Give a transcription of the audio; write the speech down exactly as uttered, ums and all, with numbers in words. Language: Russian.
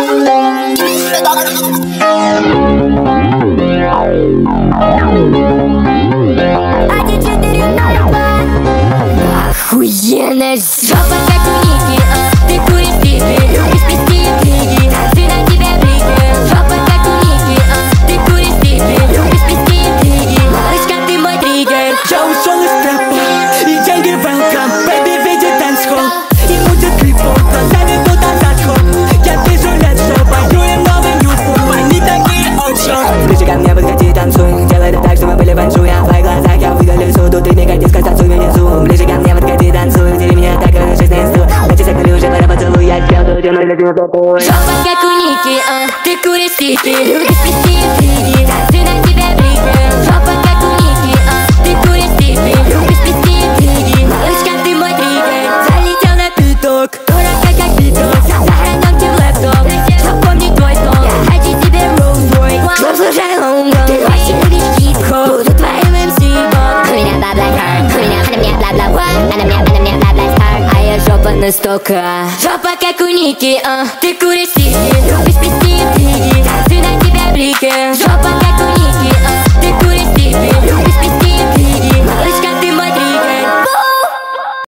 Охуенная жопа, как у Ники, а ты куришь пипи, любишь плести интриги, ты на тебя блики. Жопа, как у Ники, а ты куришь пипи, любишь плести интриги, малышка, ты мой триггер. Я ушел из трэпа, и деньги welcome, baby, видит дэнс-холл. И будет крипо, глазами туда заход. Я вижу лет, что пою им новый ньюфу, они такие очень. Ближе ко мне, подходи, танцуй, делай это так, что мы были ваншуя. В твоих глазах я увидел суду, ты не хотишь сказать, суй меня зум. Ближе ко мне, подходи, танцуй, удиви меня так, как жизнь на инсту. Эти секторы уже пора поцелуй, я тебя тут, но для тебя такой. Жопа, как у Ники, а ты куришь пипи, любишь плести интриги, ты на тебя блики. Жопа, как у Ники, а ты куришь пипи, любишь плести интриги, малышка, ты мой триггер. Залетел на пяток, дурака как биток, заранем тебе в лэптоп, запомни твой тон. Я хочу тебе Rolls-Royce, но слушай лонгом, ты очень любишь хип-хоп, буду твоим эм си-бом. У меня бла-бла-кар, у меня, она мне бла-бла-бла, она мне, она мне бла-бла-стар, а я жопа на стока. Жопа, как у Ники, а ты куришь пипи, любишь плести интриги, ты на тебя блики. Жопа, как у